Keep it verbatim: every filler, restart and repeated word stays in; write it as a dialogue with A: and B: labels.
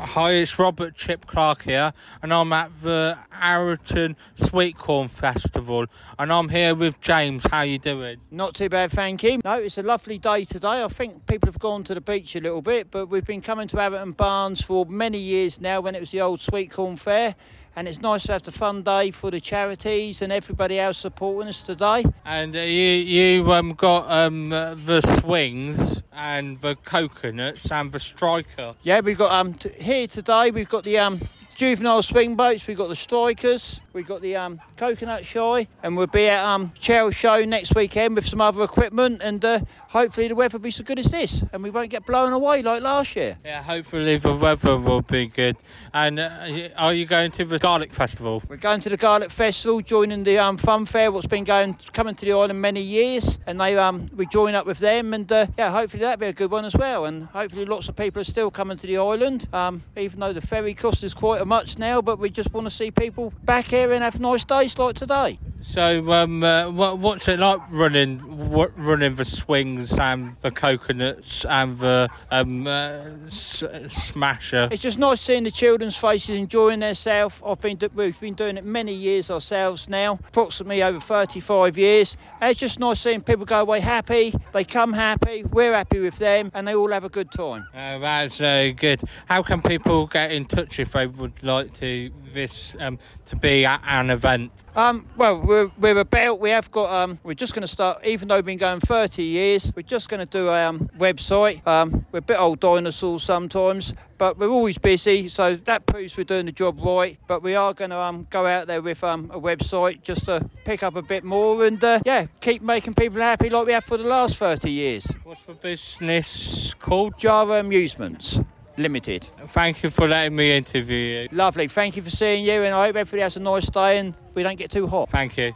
A: Hi, it's Robert Chip Clark here, and I'm at the Arrowton Sweet Corn Festival, and I'm here with James. How you doing?
B: Not too bad, thank you. No, it's a lovely day today. I think people have gone to the beach a little bit, but we've been coming to Arrowton Barnes for many years now when it was the old Sweet Corn Fair. And it's nice to have the fun day for the charities and everybody else supporting us today.
A: And uh, you you um got um uh, the swings and the coconuts and the striker.
B: Yeah, we've got um t- here today. We've got the um juvenile swing boats. We've got the strikers. We've got the um coconut shy, and we'll be at um Cheryl Show next weekend with some other equipment. And uh, hopefully the weather will be so good as this, and we won't get blown away like last year.
A: Yeah, hopefully the weather will be good. And uh, are you going to the Garlic Festival?
B: We're going to the Garlic Festival, joining the um, Fun Fair, what's been going coming to the island many years, and they um we join up with them, and uh, yeah, hopefully that'll be a good one as well. And hopefully lots of people are still coming to the island, um even though the ferry cost us quite a much now, but we just want to see people back here and have nice days like today.
A: So, um, uh, what, what's it like running w- running the swings and the coconuts and the um, uh, s- smasher?
B: It's just nice seeing the children's faces enjoying themselves. I've been do- we've been doing it many years ourselves now, approximately over thirty-five years. And it's just nice seeing people go away happy. They come happy. We're happy with them, and they all have a good time.
A: Uh, that's uh, good. How can people get in touch if they would like to this um, to be at an event?
B: Um, well, we're, we're about, we have got, um, we're just going to start, even though we've been going thirty years, we're just going to do a um, website. Um, we're a bit old dinosaurs sometimes, but we're always busy, so that proves we're doing the job right. But we are going to um, go out there with um, a website just to pick up a bit more and, uh, yeah, keep making people happy like we have for the last thirty years.
A: What's the business called?
B: Java Amusements Limited.
A: Thank you for letting me interview you.
B: Lovely. Thank you for seeing you, and I hope everybody has a nice day and we don't get too hot.
A: Thank you.